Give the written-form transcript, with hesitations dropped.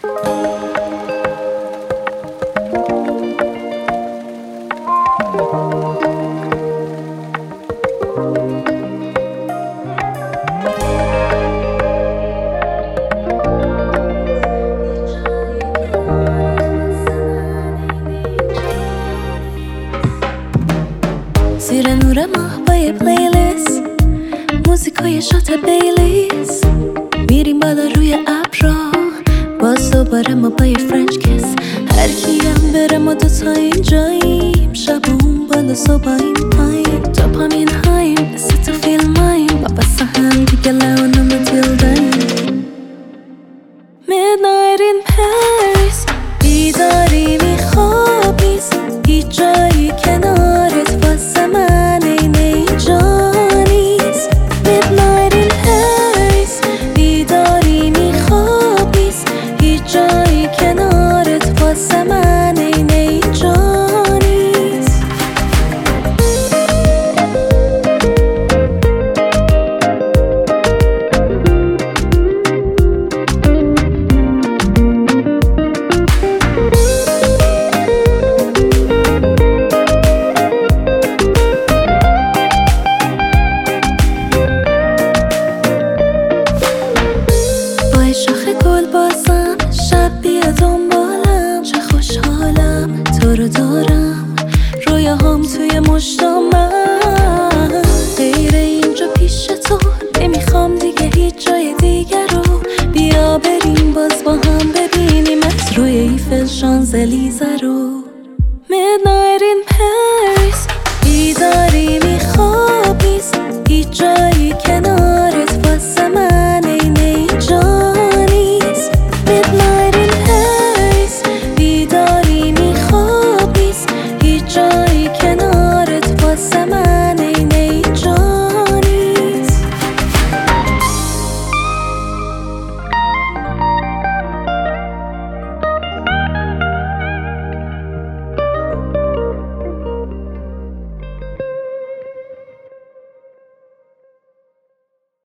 زیر نور ماه با یه پلیلیست، موزیکای شات بیلیز، میریم بالا روی ابرا، باز دوباره ما با یه فرنچ کس. هر کیم بره ما دوتا اینجاییم، شب اون بالا صبح این پایین، تا پامین هاییم مثل تو فیلم هاییم، با بس هم دیگه لونه متیلداییم. Midnight in Paris، بیداری میخواب نیست، هیچ جایی کنارت واسه من این اینجا نیست. Midnight in Paris، بیداری میخواب نیست، هیچ جایی کنارت واسه من این اینجا نیست. شاخ گل بازم شب بیا دنبالم، چه خوشحالم تو رو دارم، رویاهام توی مشتم من. غیر اینجا پیش تو نمیخوام دیگه هیچ جای دیگه رو، بیا بریم باز با هم ببینیم از روی ایفل شانزلیزه